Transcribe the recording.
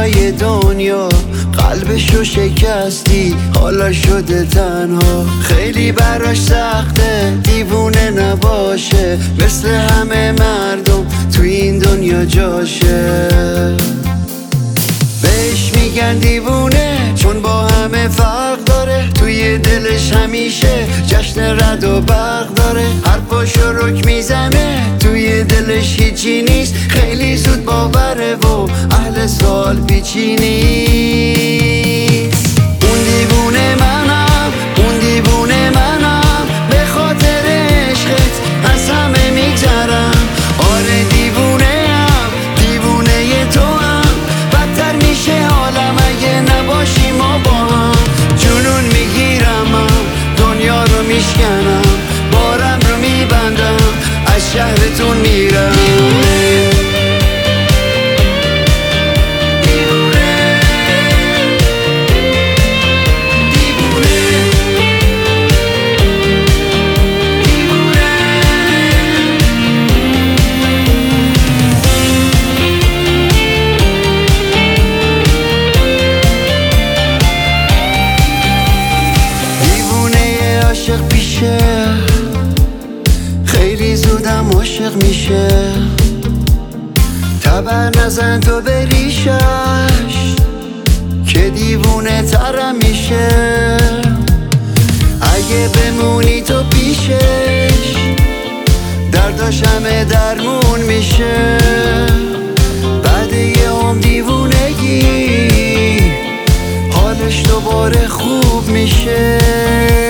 دنیای دنیا قلبشو شکستی حالا شده تنها. خیلی براش سخته دیوونه نباشه، مثل همه مردم تو این دنیا جاشه. بهش میگن دیوونه چون با همه فرق داره، توی دلش همیشه جشن رد و برق داره. حرفاشو رک میزنه توی دلش هیچی نیست، خیلی زود باوره و اهل سوال پیچی نیست. اون دیوونه منم، اون دیوونه منم، به خاطر عشقت از همه میگذرم. آره دیوونه ام، دیوونه تو هم، بدتر میشه حالم اگه نباشی ما با هم. جنون میگیرم من، دنیا رو میشکنم، بارم رو میبندم، از شهرتون میرم. عاشق پیشه خیلی زودم عاشق میشه، تبر نزن تو به ریشش که دیوونه ترم میشه. اگه بمونی تو پیشش درداش همه درمون میشه. بعد یه عمر دیوونگی حالش دوباره خوب میشه.